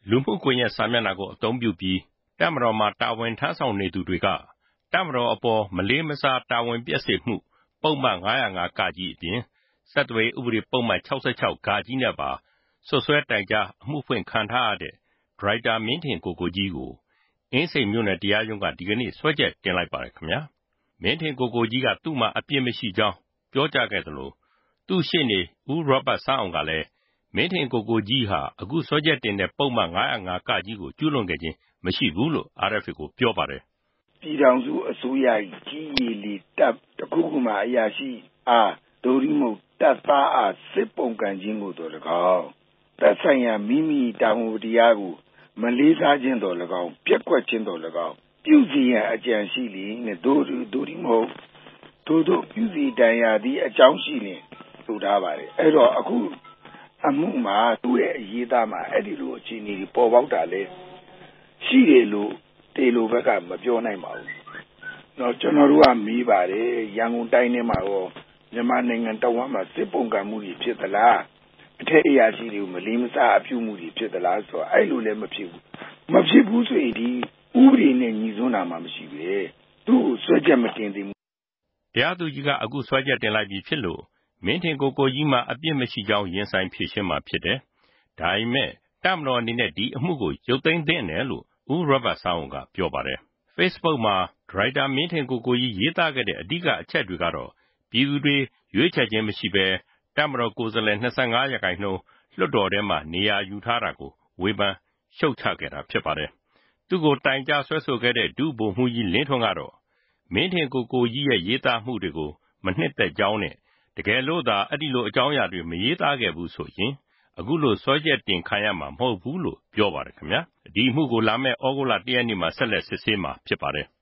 လူမှုကွန်ရက်စာမျက်နှာကိုအသုံးပြုပြီးတပ်မတော်မှာတာဝန်ထမ်းဆောင်နေသူတွေကတပ်မတော်အပေါ်မလေးမစားတာဝန်ပျက်စေမှုပုဒ်မ905ကကြီးအပြင်ဆက်သွယ်ဥပဒေပုဒ်မ66ကကြီးနဲ့ပါဆွဆွဲတိုင်ကြားအမှုဖွင့်ခံထားရတဲ့ဒရိုက်တာမင်းထင်ကိုကိုကြီးကိုအင်းစိန်မြို့နယ်တရားရုံးကဒီကနေ့စွဲချက်တင်လိုက်ပါတယ်ခင်ဗျာမင်းထင်ကိုကိုကြီးကသူ့မှာအပြစ်မရှိကြောင်းပြောကြားခဲ့သလိုသူ့ရှေ့နေဦးရောဘတ်ဆန်းအောင်ကလည်းမင်းထင်ကိုကိုကြီးဟာအခုစွဲချက်တင်တဲ့ပုဒ်မ905ကကြီးကိုကျူးလွန်ခဲ့ခြင်းမရှိဘူးလို့ RFA ကိုပြောပါတယ်ပြည်ထောင်စုအစိုးရကြီးရည်လီတပ်တခုခုမှအရာရှိအားဒိုရီမုတ်တပ်သားအားစစ်ပုံကန်ခြင်းကိုတော်၎င်းသက်ဆိုင်ရာမိမိတာဝန်တရားကိုမလေးစားခြင်းတော်၎င်းပြက်ကွက်ခြင်းတော်၎င်းပြုစီရန်အကြံရှိလျင်နဲ့ဒိုရီမုတ်တို့ပြုစီတန်ရာသည့်အကြောင်းရှိလျင်ဆိုထားပါတယ်အဲ့တော့အခုအမှုမှာသူ့ရဲ့အရေးသားမှာအဲ့ဒီလိုအခြေအနေပေါ်ပေါက်တာလေရှိတယ်လို့တေလိုဘက်ကမပြောနိုင်ပါဘူး။တော့ကျွန်တော်တို့ကမေးပါတယ်ရန်ကုန်တိုင်းထဲမှာရောမြန်မာနိုင်ငံတဝန်းမှာစစ်ပုံကံမှုတွေဖြစ်သလားအထက်အရာရှိတွေကိုမလေးမစားအပြုမှုတွေဖြစ်သလားဆိုတော့အဲ့လိုလည်းမဖြစ်ဘူးဆိုရင်ဒီဥပဒေနဲ့ညီစွန်းတာမှမရှိပဲသူ့ကိုစွဲချက်မတင်သင့်ဘူးတရားသူကြီးကအခုစွဲချက်တင်လိုက်ပြီဖြစ်လို့မင်းထင်ကိုကိုကြီးမှာအပြစ်မရှိကြောင်းရင်ဆိုင်ဖြေရှင်းမှာဖြစ်တယ်။ဒါပေမဲ့တပ်မတော်အနေနဲ့ဒီအမှုကိုရုပ်သိမ်းသင့်တယ်လို့ဦးရောဘတ်ဆန်းအောင်ကပြောပါတယ်။ Facebook မှာဒရိုက်တာမင်းထင်ကိုကိုကြီးရေးသားခဲ့တဲ့အဓိကအချက်တွေကတော့ပြည်သူတွေရွေးချယ်ခြင်းမရှိဘဲတပ်မတော်ကိုယ်စားလှယ်25%လွှတ်တော်ထဲမှာနေရာယူထားတာကိုဝေဖန်ရှုတ်ချခဲ့တာဖြစ်ပါတယ်။သူ့ကိုတိုင်ကြားဆွဲဆိုခဲ့တဲ့ဒုဗိုလ်မှူးကြီးလင်းထွန်းကတော့မင်းထင်ကိုကိုကြီးရဲ့ရေးသားမှုတွေကိုမနှစ်သက်ကြောင်းနဲ့တကယ်လို့သာအဲ့ဒီလိုအကြောင်းအရာတွေမရေးသားခဲ့ဘူးဆိုရင်အခုလိုစွဲချက်တင်ခံရမှာမဟုတ်ဘူးလို့ပြောပါတယ်ခင်ဗျာဒီအမှုကိုလာမယ့်ဩဂုတ်လ1ရက်နေ့မှာဆက်လက်စစ်ဆေးမှာဖြစ်ပါတယ်